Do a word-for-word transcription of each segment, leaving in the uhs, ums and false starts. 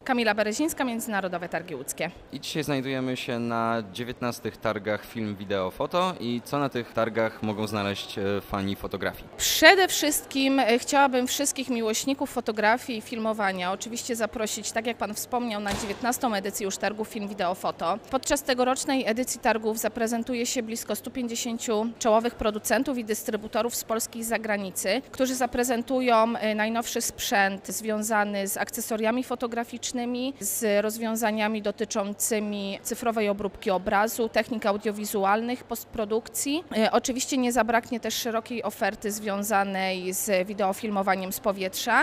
Kamila Berezińska, Międzynarodowe Targi Łódzkie. I dzisiaj znajdujemy się na dziewiętnastych targach Film, Wideo, Foto. I co na tych targach mogą znaleźć fani fotografii? Przede wszystkim chciałabym wszystkich miłośników fotografii i filmowania oczywiście zaprosić, tak jak Pan wspomniał, na dziewiętnastą edycję już targów Film, Wideo, Foto. Podczas tegorocznej edycji targów zaprezentuje się blisko stu pięćdziesięciu czołowych producentów i dystrybutorów z Polski i z zagranicy, którzy zaprezentują najnowszy sprzęt związany z akcesoriami fotograficznymi, z rozwiązaniami dotyczącymi cyfrowej obróbki obrazu, technik audiowizualnych, postprodukcji. Oczywiście nie zabraknie też szerokiej oferty związanej z wideofilmowaniem z powietrza.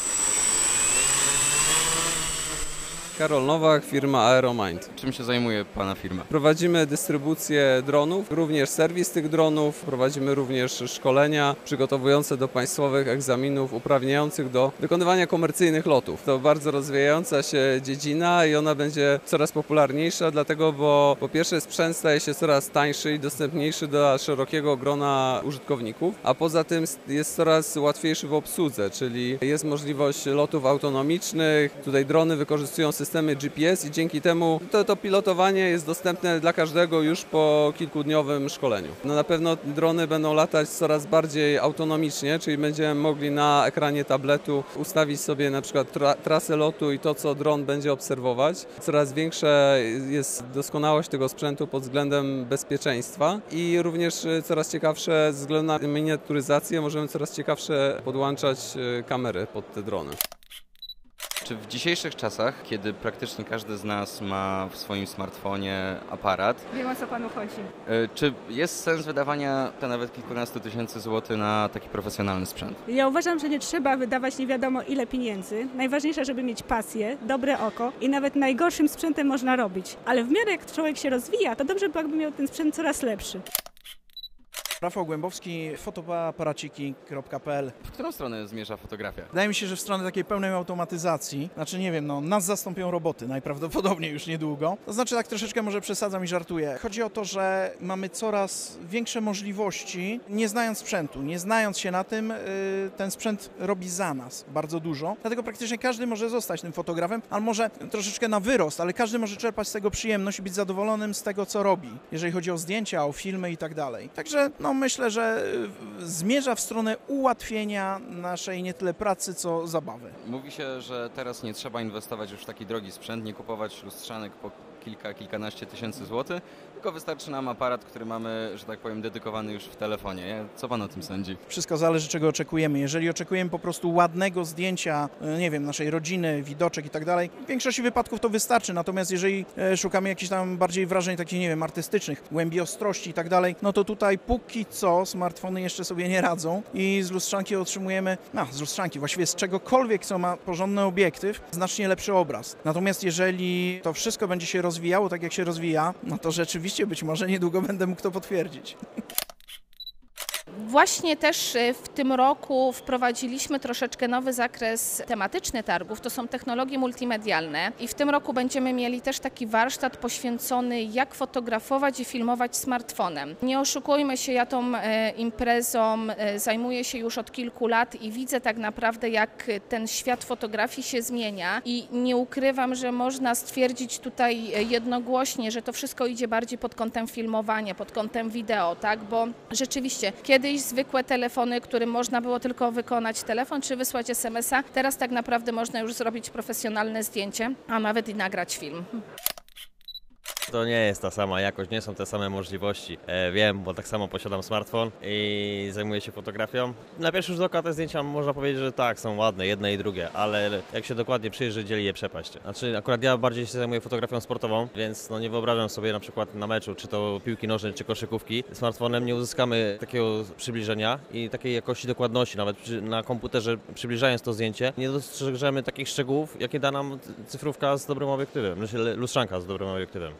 Karol Nowak, firma Aeromind. Czym się zajmuje Pana firma? Prowadzimy dystrybucję dronów, również serwis tych dronów, prowadzimy również szkolenia przygotowujące do państwowych egzaminów uprawniających do wykonywania komercyjnych lotów. To bardzo rozwijająca się dziedzina i ona będzie coraz popularniejsza, dlatego, bo po pierwsze sprzęt staje się coraz tańszy i dostępniejszy dla szerokiego grona użytkowników, a poza tym jest coraz łatwiejszy w obsłudze, czyli jest możliwość lotów autonomicznych, tutaj drony wykorzystują systemy G P S i dzięki temu to, to pilotowanie jest dostępne dla każdego już po kilkudniowym szkoleniu. No na pewno drony będą latać coraz bardziej autonomicznie, czyli będziemy mogli na ekranie tabletu ustawić sobie na przykład tra trasę lotu i to, co dron będzie obserwować. Coraz większa jest doskonałość tego sprzętu pod względem bezpieczeństwa i również coraz ciekawsze ze względu na miniaturyzację możemy coraz ciekawsze podłączać kamery pod te drony. Czy w dzisiejszych czasach, kiedy praktycznie każdy z nas ma w swoim smartfonie aparat, Wiem, o co Panu chodzi. czy jest sens wydawania te nawet kilkunastu tysięcy złotych na taki profesjonalny sprzęt? Ja uważam, że nie trzeba wydawać nie wiadomo ile pieniędzy. Najważniejsze, żeby mieć pasję, dobre oko i nawet najgorszym sprzętem można robić. Ale w miarę jak człowiek się rozwija, to dobrze by jakby miał ten sprzęt coraz lepszy. Rafał Głębowski, fotoaparaciki kropka p l. W którą stronę zmierza fotografia? Wydaje mi się, że w stronę takiej pełnej automatyzacji, znaczy nie wiem, no nas zastąpią roboty najprawdopodobniej już niedługo. To znaczy tak troszeczkę może przesadzam i żartuję. Chodzi o to, że mamy coraz większe możliwości, nie znając sprzętu, nie znając się na tym, ten sprzęt robi za nas bardzo dużo. Dlatego praktycznie każdy może zostać tym fotografem, ale może troszeczkę na wyrost, ale każdy może czerpać z tego przyjemność i być zadowolonym z tego, co robi, jeżeli chodzi o zdjęcia, o filmy i tak dalej. Także no myślę, że zmierza w stronę ułatwienia naszej nie tyle pracy, co zabawy. Mówi się, że teraz nie trzeba inwestować już w taki drogi sprzęt, nie kupować lustrzanek po kilka, kilkanaście tysięcy złotych, tylko wystarczy nam aparat, który mamy, że tak powiem, dedykowany już w telefonie. Co Pan o tym sądzi? Wszystko zależy, czego oczekujemy. Jeżeli oczekujemy po prostu ładnego zdjęcia, nie wiem, naszej rodziny, widoczek i tak dalej, w większości wypadków to wystarczy. Natomiast jeżeli szukamy jakichś tam bardziej wrażeń takich, nie wiem, artystycznych, głębi ostrości i tak dalej, no to tutaj póki co smartfony jeszcze sobie nie radzą i z lustrzanki otrzymujemy, no z lustrzanki, właściwie z czegokolwiek, co ma porządny obiektyw, znacznie lepszy obraz. Natomiast jeżeli to wszystko będzie się rozwijało tak, jak się rozwija, no to rzeczywiście być może niedługo będę mógł to potwierdzić. Właśnie też w tym roku wprowadziliśmy troszeczkę nowy zakres tematyczny targów, to są technologie multimedialne i w tym roku będziemy mieli też taki warsztat poświęcony jak fotografować i filmować smartfonem. Nie oszukujmy się, ja tą imprezą zajmuję się już od kilku lat i widzę tak naprawdę jak ten świat fotografii się zmienia i nie ukrywam, że można stwierdzić tutaj jednogłośnie, że to wszystko idzie bardziej pod kątem filmowania, pod kątem wideo, tak, bo rzeczywiście kiedyś zwykłe telefony, którym można było tylko wykonać telefon czy wysłać es em es a. Teraz tak naprawdę można już zrobić profesjonalne zdjęcie, a nawet i nagrać film. To nie jest ta sama jakość, nie są te same możliwości. E, wiem, bo tak samo posiadam smartfon i zajmuję się fotografią. Na pierwszy rzut oka te zdjęcia można powiedzieć, że tak, są ładne, jedne i drugie, ale jak się dokładnie przyjrzy, dzieli je przepaść. Znaczy akurat ja bardziej się zajmuję fotografią sportową, więc no nie wyobrażam sobie na przykład na meczu, czy to piłki nożnej, czy koszykówki. Smartfonem nie uzyskamy takiego przybliżenia i takiej jakości dokładności, nawet przy, na komputerze przybliżając to zdjęcie, nie dostrzeżemy takich szczegółów, jakie da nam cyfrówka z dobrym obiektywem, znaczy lustrzanka z dobrym obiektywem.